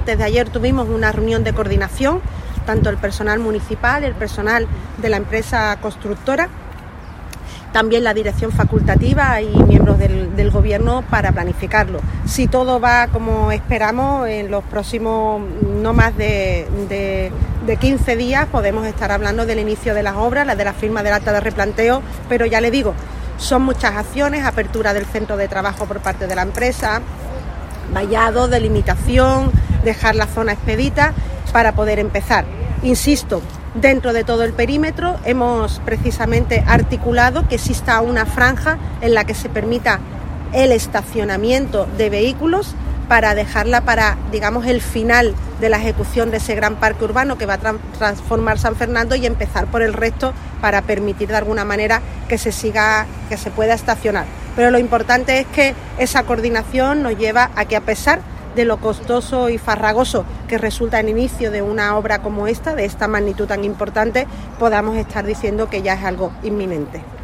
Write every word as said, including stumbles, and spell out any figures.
antes de ayer tuvimos una reunión de coordinación, tanto el personal municipal, el personal de la empresa constructora, también la dirección facultativa y miembros del, del gobierno para planificarlo. Si todo va como esperamos, en los próximos no más de, de, de quince días podemos estar hablando del inicio de las obras, la de la firma del acta de replanteo, pero ya le digo, son muchas acciones: apertura del centro de trabajo por parte de la empresa, vallado, delimitación, dejar la zona expedita para poder empezar. Insisto, dentro de todo el perímetro hemos precisamente articulado que exista una franja en la que se permita el estacionamiento de vehículos para dejarla para, digamos, el final de la ejecución de ese gran parque urbano que va a tra- transformar San Fernando y empezar por el resto para permitir de alguna manera que se siga, que se pueda estacionar. Pero lo importante es que esa coordinación nos lleva a que, a pesar de lo costoso y farragoso que resulta el inicio de una obra como esta, de esta magnitud tan importante, podamos estar diciendo que ya es algo inminente.